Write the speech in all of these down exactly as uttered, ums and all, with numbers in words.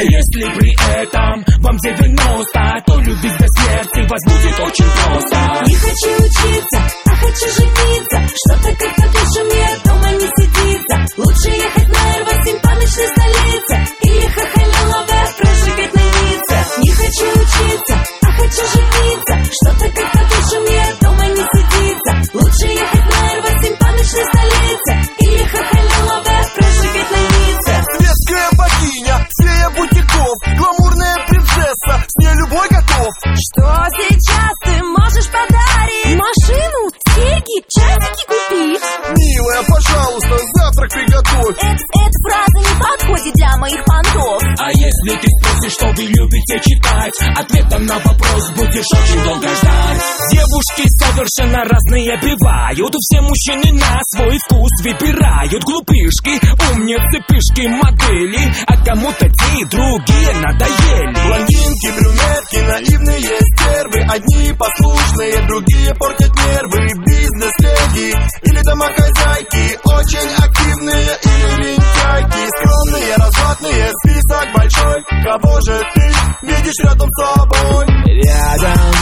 если при этом вам девяносто, то любить до смерти вас будет очень просто. Не хочу учиться, а хочу жениться. Что-то как-то больше мне дома не сидится. Лучше ехать на эр восемь по ночной столице или хахаля-лавэ прожигать на Ницце. Не хочу учиться, а хочу жениться. Что-то как-то больше мне дома не сидится. Лучше ехать на эр восемь по ночной столице или хахаля-лавэ прожигать на Ницце. Светская богиня, фея бутиков, гламурная принцесса, с ней любой готов. Что сейчас ты можешь подарить? Машину, серьги, часики купить? Милая, пожалуйста, завтрак приготовь. Эт, эта фраза не подходит для моих понтов. А если ты спросишь, что вы любите читать, ответом на вопрос будешь очень долго ждать. Девушки совершенно разные бывают, все мужчины на свой вкус выбирают. Глупышки, умницы, пышки, модели, а кому-то те и другие надоели. Блондинки, брюнетки, наивные стервы, одни послушные, другие портят нервы. Бизнес-леди или домохозяйки, очень активные или лентяйки. Скромные, развратные, список большой. Кого же ты видишь рядом с собой? Рядом,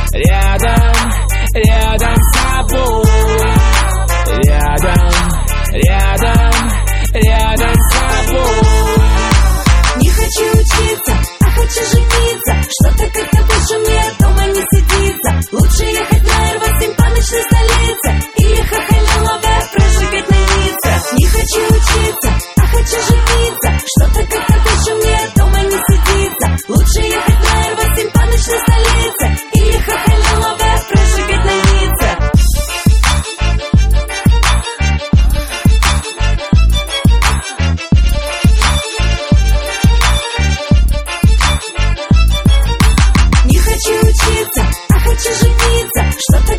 рядом, рядом с собой. Рядом, рядом, рядом с собой. Не хочу учиться, а хочу жениться. Что-то как-то больше мне дома не сидится. Лучше ехать на эр восемь по ночной столице или хахаля-лавэ прожигать на Ницце. Не хочу учиться, а хочу жениться. Что-то как-то больше мне дома не сидится. Лучше ехать на эр восемь по ночной столице или хахаля-лавэ прожигать на Ницце. Не хочу учиться, а хочу жениться. Что-то